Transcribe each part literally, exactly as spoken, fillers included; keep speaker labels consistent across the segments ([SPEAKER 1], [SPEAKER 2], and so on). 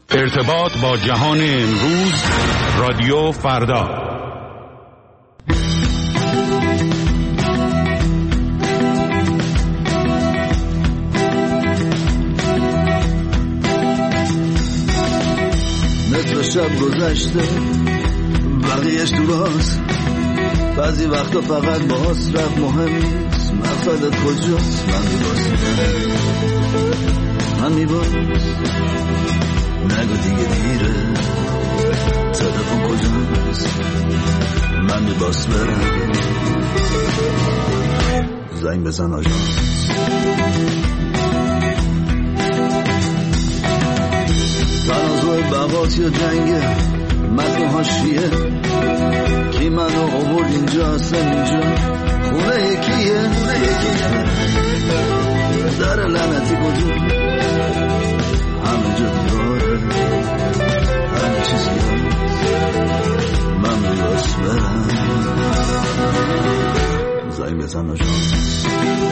[SPEAKER 1] ارتباط با جهان امروز، رادیو فردا.
[SPEAKER 2] نصف شب گذشته بقیهش تو راست، بعضی وقتا فقط باز رفت مهم نیست. مقصدت کجاست؟ من میباز من میباز نگو دیگه دیره. تلفن کجاست؟ من میباز برم زنگ بزن آژانس. تنازع بغات یا جنگه متن هاشیه، کی منو آورد اینجا اصلا اینجا خونه یکیه. در لعنتی کجا همه جا دیواره، همه چیز هست. من میباز برم زنگ بزن آژانس.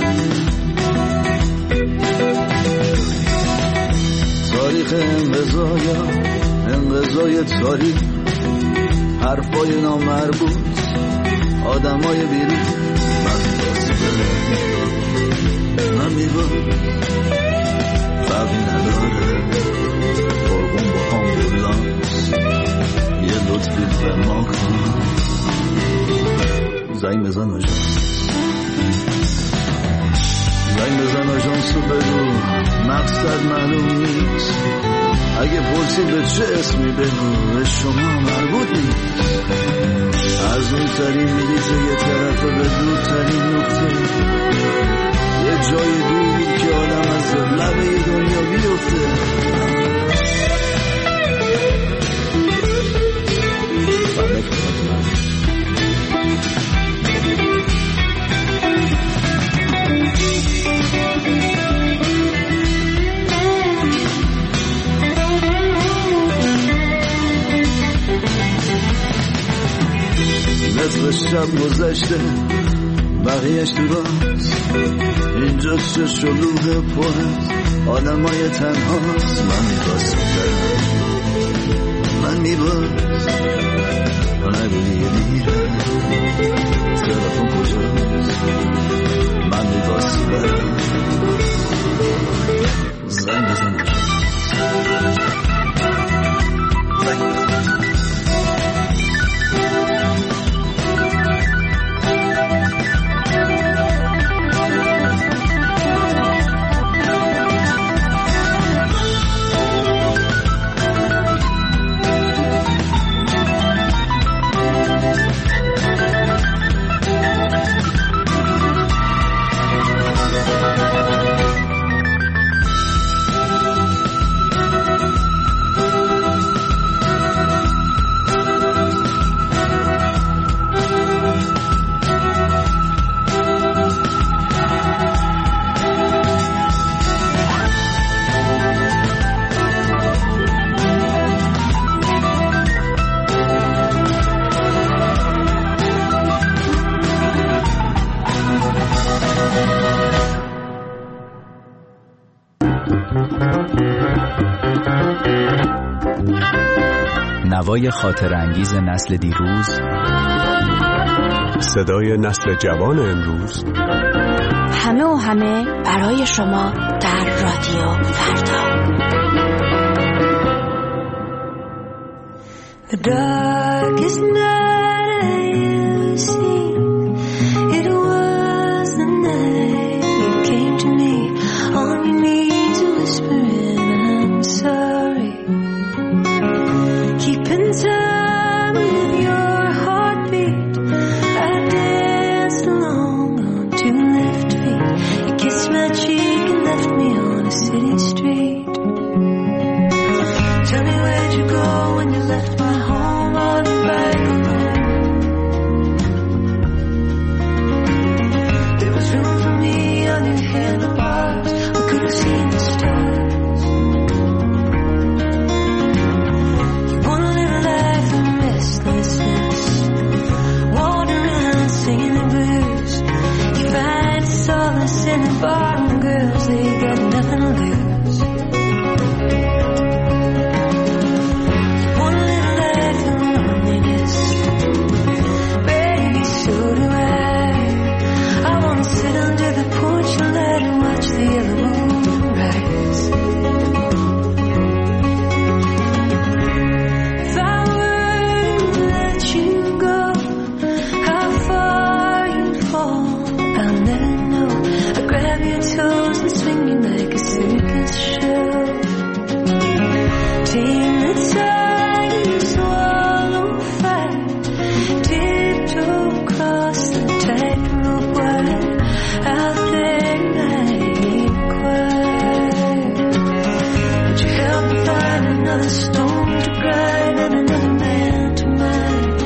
[SPEAKER 2] تاریخ انقضایا انقضای تاریخ، حرفای نامربوط، آدمای بیرون. من میباز برم من میباز فرقی نداره، فرقون با آمبولانس یه لطفی به ما کن. زنگ بزن آژانس، زنگ بزن آژانس رو بگو مقصد معلوم نیست. اگه پرسید به چه اسمی بگو به شما مربوط نیست. از اون ترین میریزه یه طرف به دور ترین نقطه، یه جای دور که آدم از لبه دنیا بیفته. نصف شب گذشته بقیهش تو راست، اینجا چه شلوغ پرست، آدمای تنهاست. من میباز من میباز نگو دیگه دیره. تلفن کجاست؟ من میباز برم زنگ بزن آژانس.
[SPEAKER 3] نوای خاطر انگیز نسل دیروز،
[SPEAKER 4] صدای نسل جوان امروز،
[SPEAKER 5] همه و همه برای شما در رادیو فردا. The darkest night I ever seen, it was the night you came to me on your knees whispering I'm sorry. Keeping time with your heartbeat, I danced along on two left feet. You kissed my cheek and left me on a city street. Tell me where'd you go when you left my home? another stone to grind and another man to mind.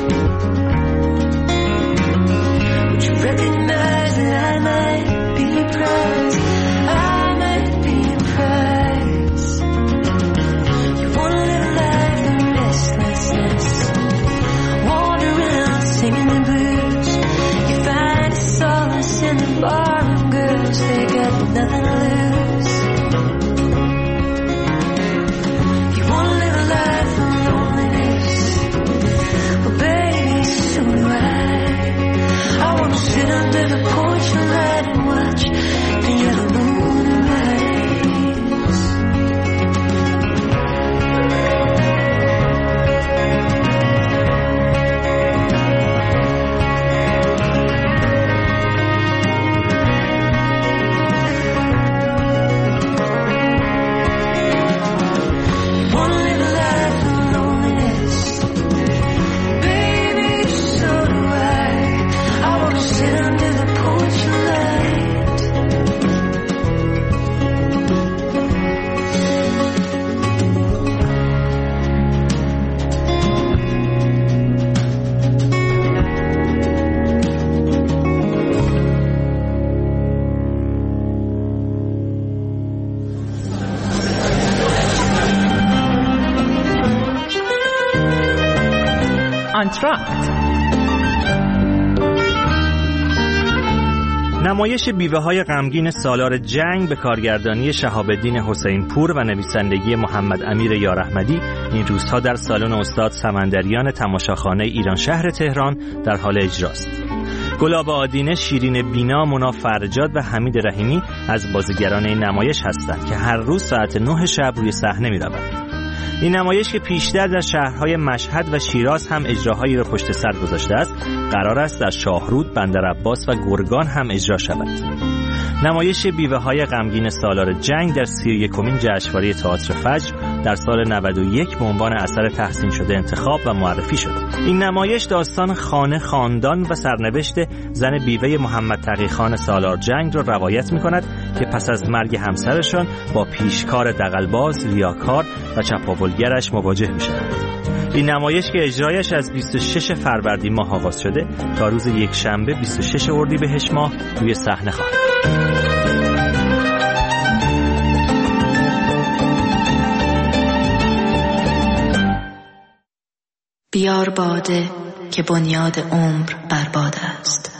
[SPEAKER 5] Would you recognize that I might be a prize? I might be a prize. You wanna live a life of restlessness, wander around singing the blues. You find solace in the barroom girls, they got nothing to lose. You wanna live a life of loneliness, well baby, so do I. I wanna sit under the porch light and watch the yellow moon rise. You wanna live a life of loneliness, baby, so do I. I wanna sit under the porch light.
[SPEAKER 6] آنتراکت. نمایش بیوه‌های غمگین سالار جنگ به کارگردانی شهاب الدین حسین پور و نویسندگی محمد امیر یاراحمدی این روزها در سالن استاد سمندریان تماشاخانه ایران شهر تهران در حال اجراست. گلاب آدینه، شیرین بینا، مونا فرجاد و حمید رحیمی از بازیگران این نمایش هستند که هر روز ساعت نه شب روی صحنه می‌روند. این نمایش که پیشتر در شهرهای مشهد و شیراز هم اجراهایی را پشت سر گذاشته است، قرار است در شاهرود، بندرعباس و گرگان هم اجرا شود. نمایش بیوه‌های غمگین سالار جنگ در سی و یکمین جشنواره تئاتر فجر در سال نود و یک به عنوان اثر تحسین شده انتخاب و معرفی شد. این نمایش داستان خانه، خاندان و سرنوشت زن بیوه محمد تقی‌خان سالار جنگ را روایت می‌کند که پس از مرگ همسرشان با پیشکار دغل‌باز، ریاکار و چپاولگرش مواجه می‌شود. این نمایش که اجرایش از بیست و شش فروردین ماه آغاز شده تا روز یکشنبه بیست و شش اردیبهشت ماه روی صحنه خواهد بود.
[SPEAKER 7] بیار باده که بنیاد عمر برباد است.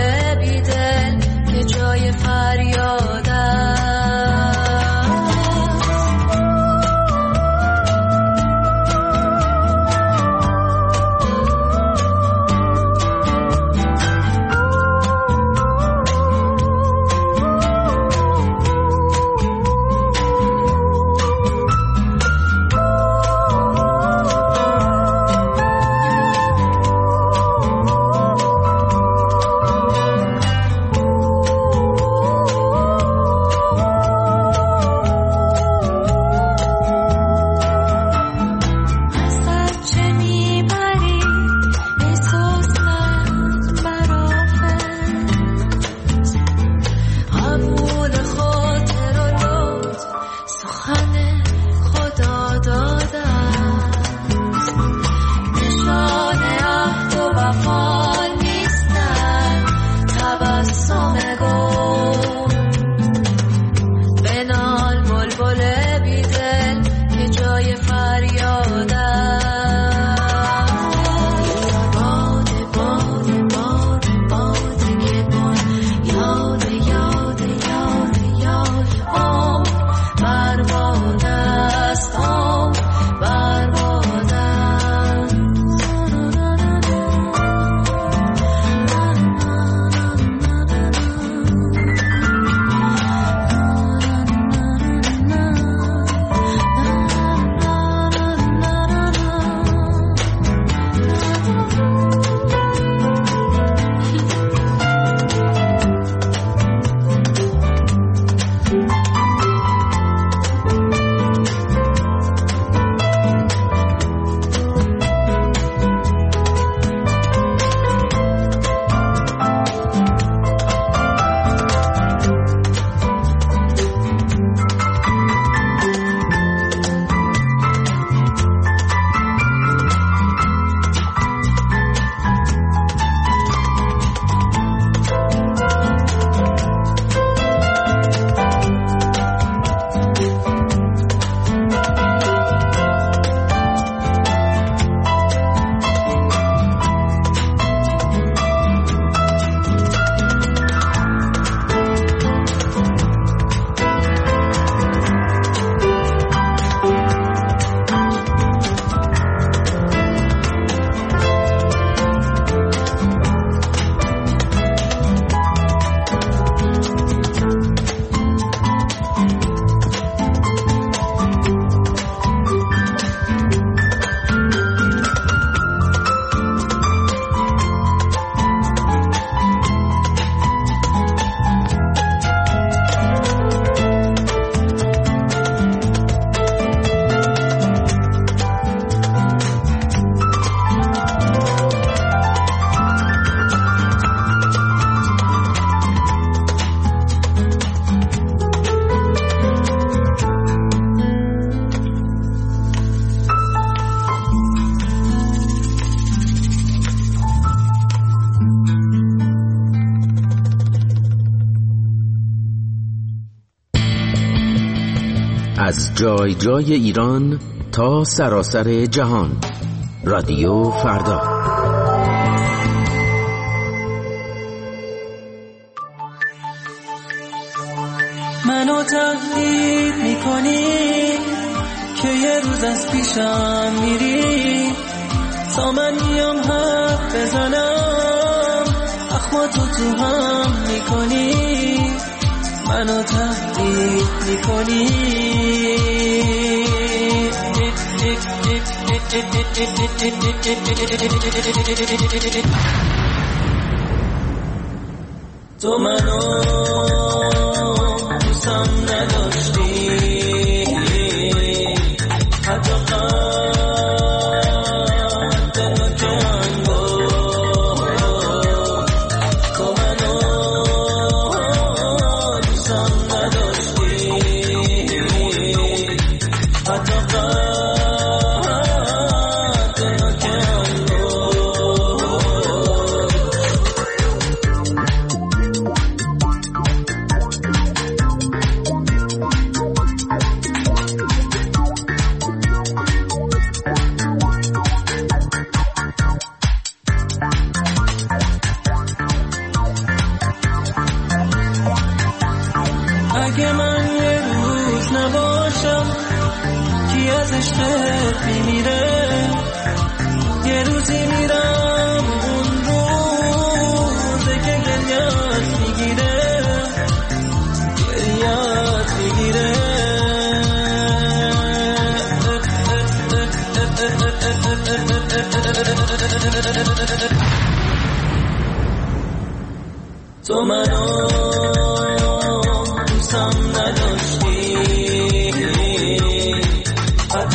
[SPEAKER 5] جای فریادم
[SPEAKER 8] از جای جای ایران تا سراسر جهان. رادیو فردا.
[SPEAKER 9] منو تهدید میکنی که یه روز از پیشم میری، تا من میام حرف بزنم اخماتو تو هم میکنی. منو تهدید میکنی تو منو دوستم نداشتی، حتی قد نکن بود. تو منو دوستم نداشتی، حتی قد نکن بود. اگه من یه روز نباشم کی از عشقت میمیره، یه روزی میرم اون روزه که گریت میگیره، گریت میگیره. تو منو دوستم نداشتی، حتی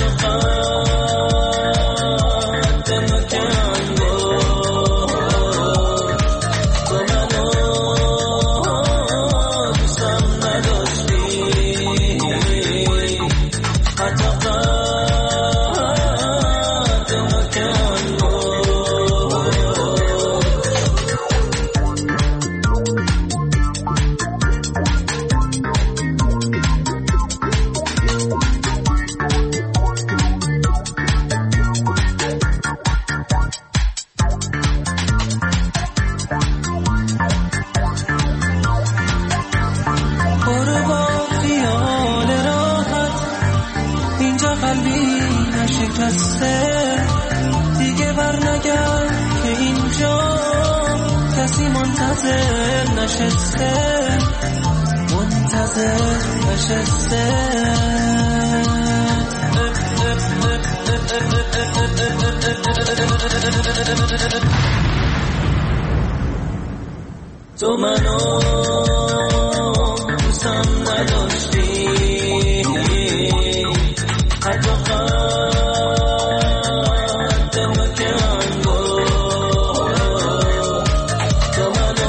[SPEAKER 9] قد نکن بود. تو منو دوستم نداشتی، حتی قد نکن بود. برو با خیال راحت، اینجا قلبی نشکسته، دیگه بر نگرد که اینجا کسی منتظر نشسته، منتظر نشسته. تو منو دوستم نداشتی، حتی قد نکن بود. تو منو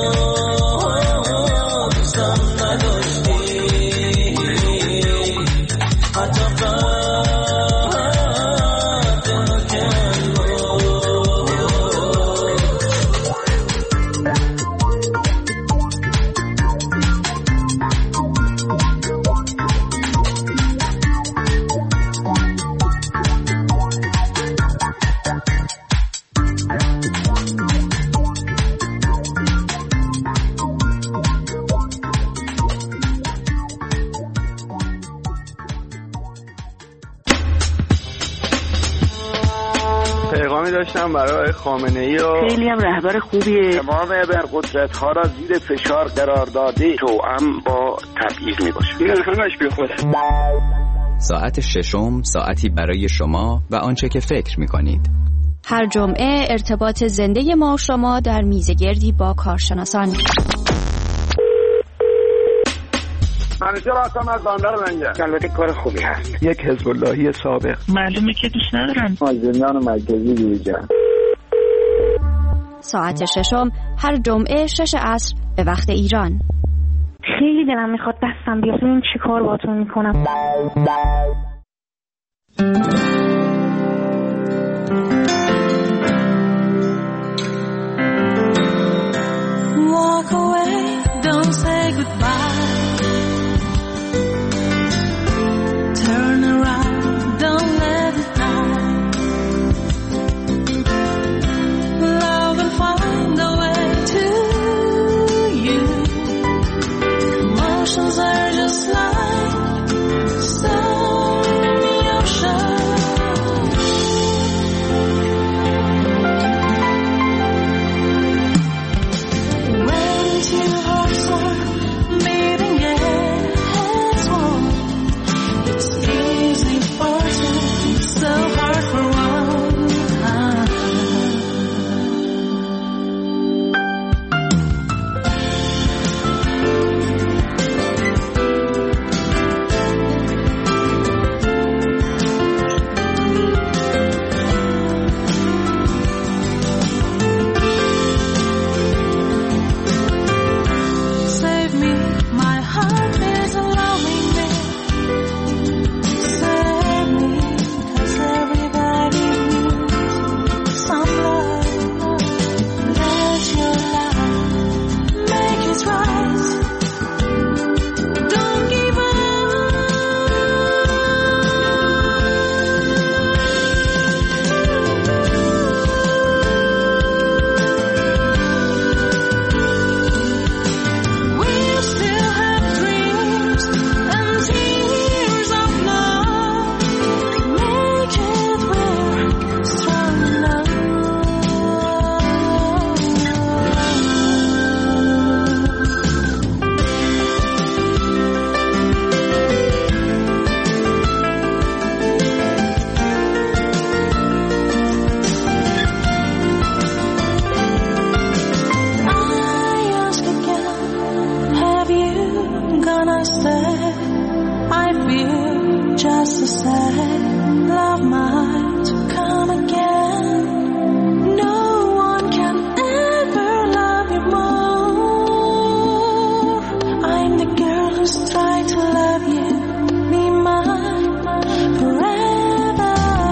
[SPEAKER 9] دوستم نداشتی، حتی قد نکن بود.
[SPEAKER 10] پیغامی داشتم برای خامنه‌ای و
[SPEAKER 11] خیلی هم رهبر خوبیه.
[SPEAKER 10] تمام ابرقدرت‌ها را زیر فشار قرار داده، توأم با تبعیض میباشه. این همش بی خوده.
[SPEAKER 3] ساعت ششم، ساعتی برای شما و آنچه که فکر می‌کنید.
[SPEAKER 12] هر جمعه ارتباط زنده ما و شما در میزگردی با کارشناسان.
[SPEAKER 10] منیجر هستم از بندر منجر. البته کار خوبی هست. یک حزب اللهی سابق.
[SPEAKER 11] معلومه که دوست ندارم.
[SPEAKER 10] زندان مرکزی دیجا.
[SPEAKER 12] ساعت ششم هر جمعه شش عصر به وقت ایران.
[SPEAKER 11] خیلی دلم میخواد دستم بیاد ببینم چی کار باهاتون میکنم.
[SPEAKER 5] Walk away, don't say goodbye. just to say love might come again. No one can ever love you more. I'm the girl who's tried to love you. Be mine forever.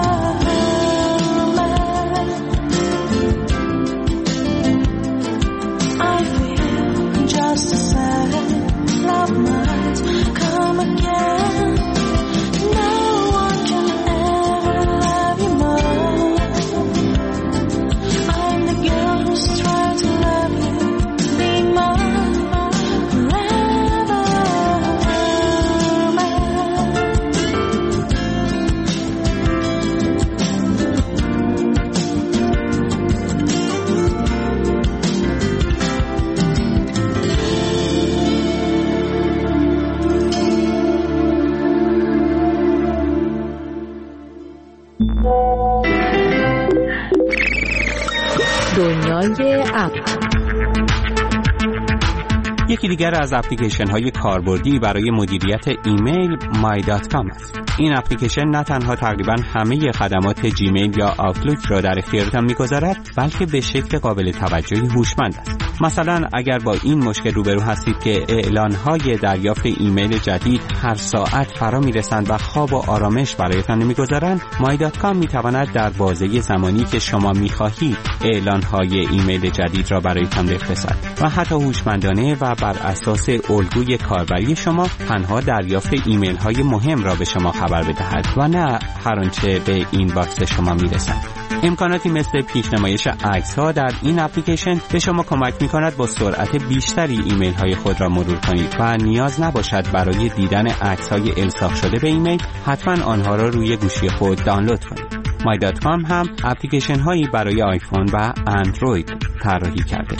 [SPEAKER 5] I feel just to say love might come again. No one can ever love you more. I'm the girl who's tried to love you. Be mine forever.
[SPEAKER 13] دنیای اپ.
[SPEAKER 14] یکی دیگر از اپلیکیشن های کاربردی برای مدیریت ایمیل مای دات کام است. این اپلیکیشن نه تنها تقریبا همه خدمات جیمیل یا آوتلوک را در اختیارتان می‌گذارد، بلکه به شکل قابل توجهی هوشمند است. مثلا اگر با این مشکل روبرو هستید که اعلان‌های دریافت ایمیل جدید هر ساعت فرا می‌رسند و خواب و آرامش برایتان نمی‌گذارند، مای دات کام می‌تواند در بازه زمانی که شما می‌خواهید اعلان‌های ایمیل جدید را برایتان بفرستد و حتی هوشمندانه و بر اساس الگوی کاربری شما تنها دریافت ایمیل‌های مهم را به شما خبر بدهد و نه هر آنچه به این باکس شما میرسد. امکاناتی مثل پیشنمایش عکس‌ها در این اپلیکیشن به شما کمک می‌کند با سرعت بیشتری ایمیل‌های خود را مرور کنید و نیاز نباشد برای دیدن عکس‌های الساق شده به ایمیل حتما آنها را روی گوشی خود دانلود کنید. مای دات کام هم اپلیکیشن‌هایی برای آیفون و اندروید طراحی کرده.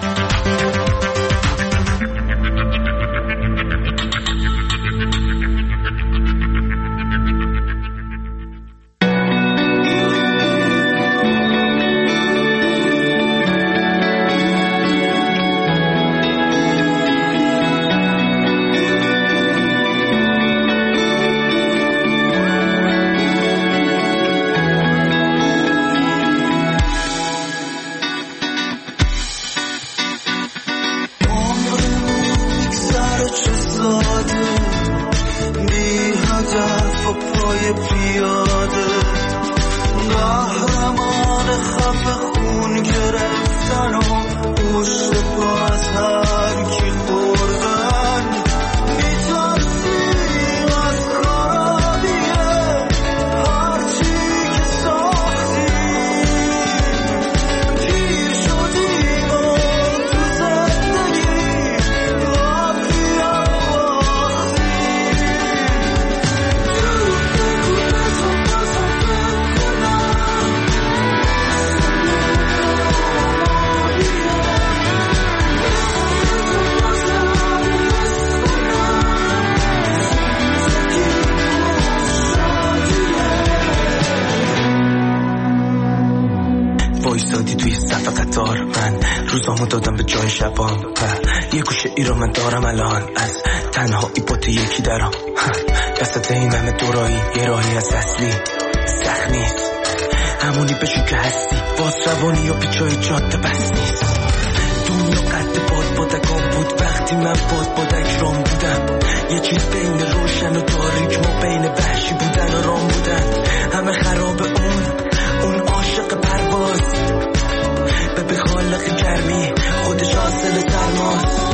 [SPEAKER 15] روزامو دادم به جای شبام یه گوشه ای رو من دارم الان از تنهایی با تو یکی درام دستت این همه دورایی یه راهی از اصلی سخت نیست همونی بشو که هستی باز روانی و پیچای جاده بس نیست دنیا قد باد بادکان بود وقتی من باد بادک رام بودم یه چیز بین روشن و تاریک ما بین وحشی بودن و رام بودن همه خراب اون اون عاشق پرواز به خالق گرمی خودش حاصل سرماست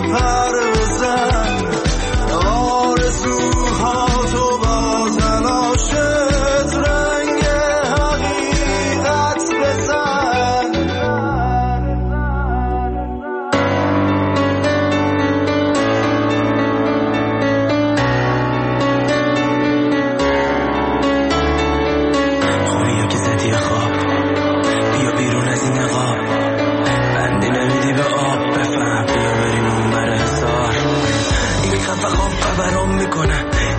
[SPEAKER 16] آرزوها تو با تنها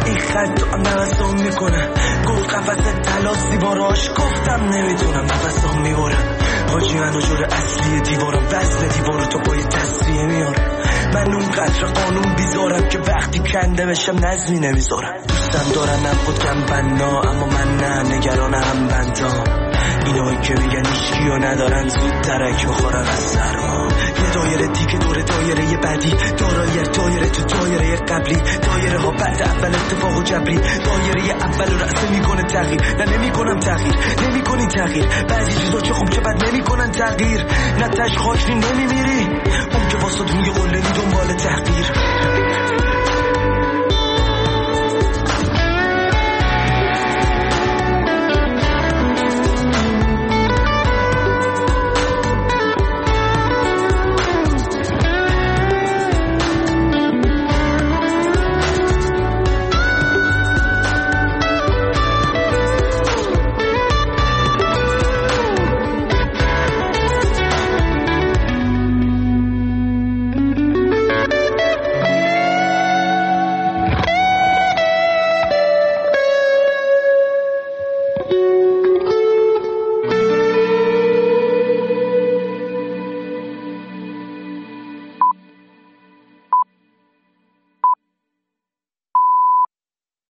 [SPEAKER 15] این خط تو هم نوستم میکنه گفت قفص تلاس دیواراش گفتم نمیتونم نفسم میبرم حاجی من جور اصلی دیوارم وزن دیوارو تو پای تصفیه میارم من اون قطر قانون بیزارم که وقتی کنده بشم نظمی نمیذارم دوستم دارن نبود کم بنا اما من نه نگران هم بندام اینایی که میگن ایشکیو ندارن زود ترک بخورن از سرما یه دایره دیگه دور دایره یه بعدی دارایی دایره تو دایره قبلی دایره ها بعد اول اتفاق و جبری دایره اول رو رأسه میکنه تغییر نه نمیکنم تغییر نمیکنی تغییر بعضی چیزا چه خوب چه بد نمیکنن تغییر نه تش خاک نمیمیری اون که واسه دوی قلنی دنبال تحقیر